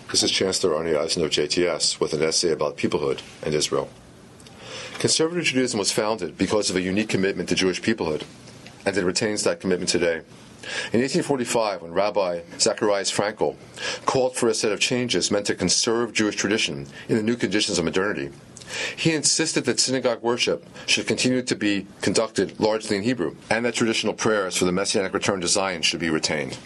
This is Chancellor Arnie Eisner of JTS with an essay about peoplehood and Israel. Conservative Judaism was founded because of a unique commitment to Jewish peoplehood, and it retains that commitment today. In 1845, when Rabbi Zacharias Frankel called for a set of changes meant to conserve Jewish tradition in the new conditions of modernity, he insisted that synagogue worship should continue to be conducted largely in Hebrew, and that traditional prayers for the Messianic return to Zion should be retained.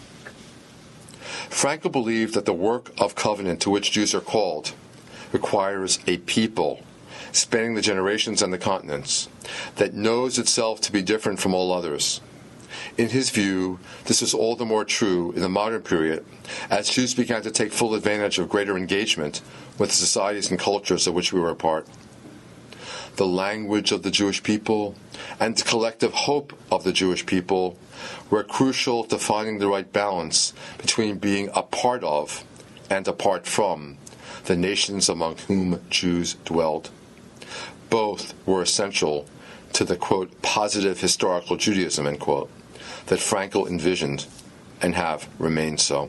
Frankel believed that the work of covenant to which Jews are called requires a people spanning the generations and the continents that knows itself to be different from all others. In his view, this is all the more true in the modern period as Jews began to take full advantage of greater engagement with the societies and cultures of which we were a part. The language of the Jewish people and the collective hope of the Jewish people were crucial to finding the right balance between being a part of and apart from the nations among whom Jews dwelled. Both were essential to the, quote, positive historical Judaism, end quote, that Frankel envisioned and have remained so.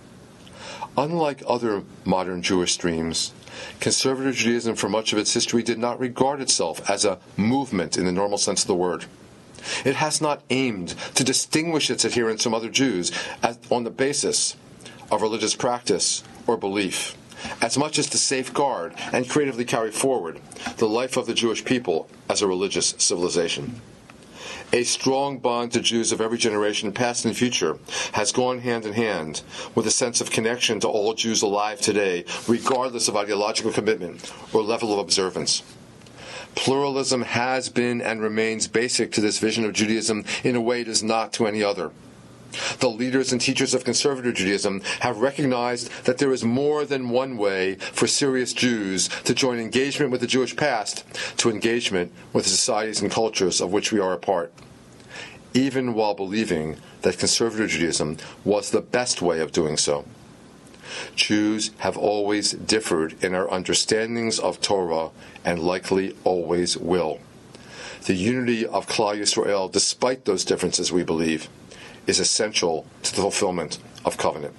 Unlike other modern Jewish streams, conservative Judaism for much of its history did not regard itself as a movement in the normal sense of the word. It has not aimed to distinguish its adherents from other Jews on the basis of religious practice or belief, as much as to safeguard and creatively carry forward the life of the Jewish people as a religious civilization. A strong bond to Jews of every generation, past and future, has gone hand in hand with a sense of connection to all Jews alive today, regardless of ideological commitment or level of observance. Pluralism has been and remains basic to this vision of Judaism in a way it is not to any other. The leaders and teachers of conservative Judaism have recognized that there is more than one way for serious Jews to join engagement with the Jewish past to engagement with the societies and cultures of which we are a part, even while believing that conservative Judaism was the best way of doing so. Jews have always differed in our understandings of Torah and likely always will. The unity of Klal Yisrael, despite those differences, we believe, is essential to the fulfillment of covenant.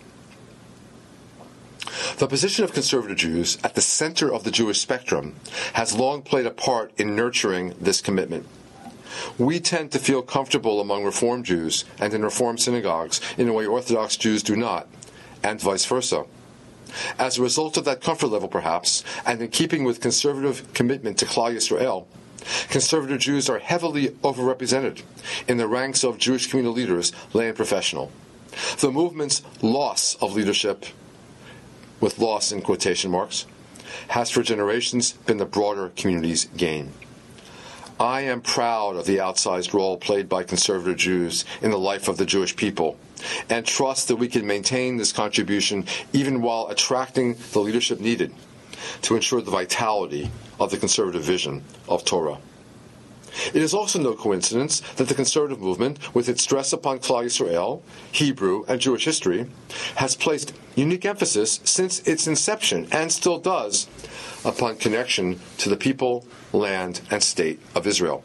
The position of conservative Jews at the center of the Jewish spectrum has long played a part in nurturing this commitment. We tend to feel comfortable among Reform Jews and in Reform synagogues in a way Orthodox Jews do not, and vice versa. As a result of that comfort level, perhaps, and in keeping with conservative commitment to Klal Yisrael, conservative Jews are heavily overrepresented in the ranks of Jewish community leaders, lay and professional. The movement's loss of leadership, with loss in quotation marks, has for generations been the broader community's gain. I am proud of the outsized role played by conservative Jews in the life of the Jewish people, and trust that we can maintain this contribution even while attracting the leadership needed to ensure the vitality of the conservative vision of Torah. It is also no coincidence that the conservative movement, with its stress upon Klal Yisrael, Hebrew, and Jewish history, has placed unique emphasis since its inception, and still does, upon connection to the people, land, and state of Israel.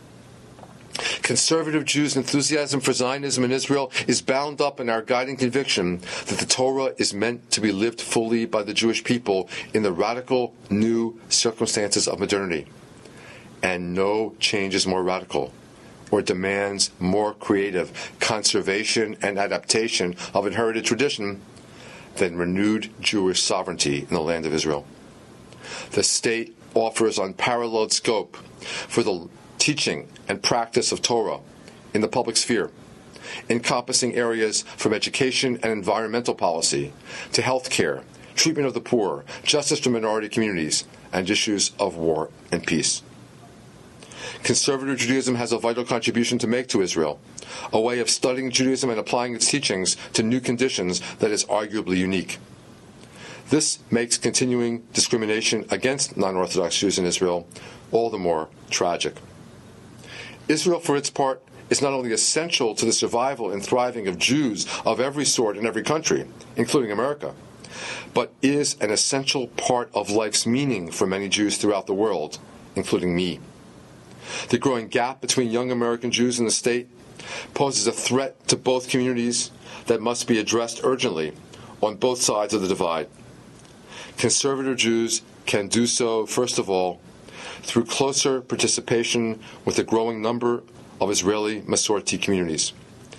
Conservative Jews' enthusiasm for Zionism in Israel is bound up in our guiding conviction that the Torah is meant to be lived fully by the Jewish people in the radical new circumstances of modernity. And no change is more radical or demands more creative conservation and adaptation of inherited tradition than renewed Jewish sovereignty in the land of Israel. The state offers unparalleled scope for the teaching and practice of Torah in the public sphere, encompassing areas from education and environmental policy to health care, treatment of the poor, justice for minority communities, and issues of war and peace. Conservative Judaism has a vital contribution to make to Israel, a way of studying Judaism and applying its teachings to new conditions that is arguably unique. This makes continuing discrimination against non-Orthodox Jews in Israel all the more tragic. Israel, for its part, is not only essential to the survival and thriving of Jews of every sort in every country, including America, but is an essential part of life's meaning for many Jews throughout the world, including me. The growing gap between young American Jews and the state poses a threat to both communities that must be addressed urgently on both sides of the divide. Conservative Jews can do so, first of all, through closer participation with a growing number of Israeli Masorti communities.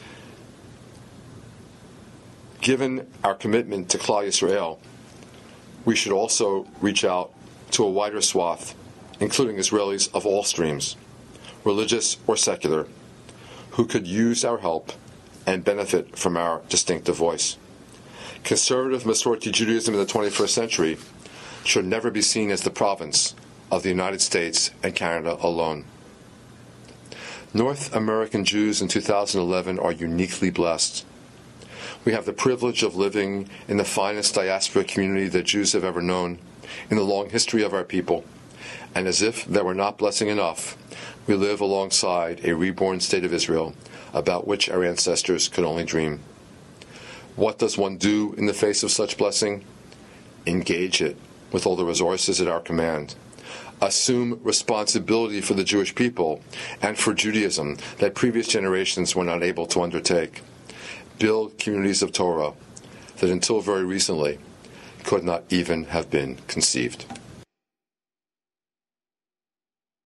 Given our commitment to Klal Yisrael, we should also reach out to a wider swath, including Israelis of all streams, religious or secular, who could use our help and benefit from our distinctive voice. Conservative Masorti Judaism in the 21st century should never be seen as the province of the United States and Canada alone. North American Jews in 2011 are uniquely blessed. We have the privilege of living in the finest diaspora community that Jews have ever known in the long history of our people. And as if that were not blessing enough, we live alongside a reborn state of Israel about which our ancestors could only dream. What does one do in the face of such blessing? Engage it with all the resources at our command. Assume responsibility for the Jewish people and for Judaism that previous generations were not able to undertake. Build communities of Torah that until very recently could not even have been conceived.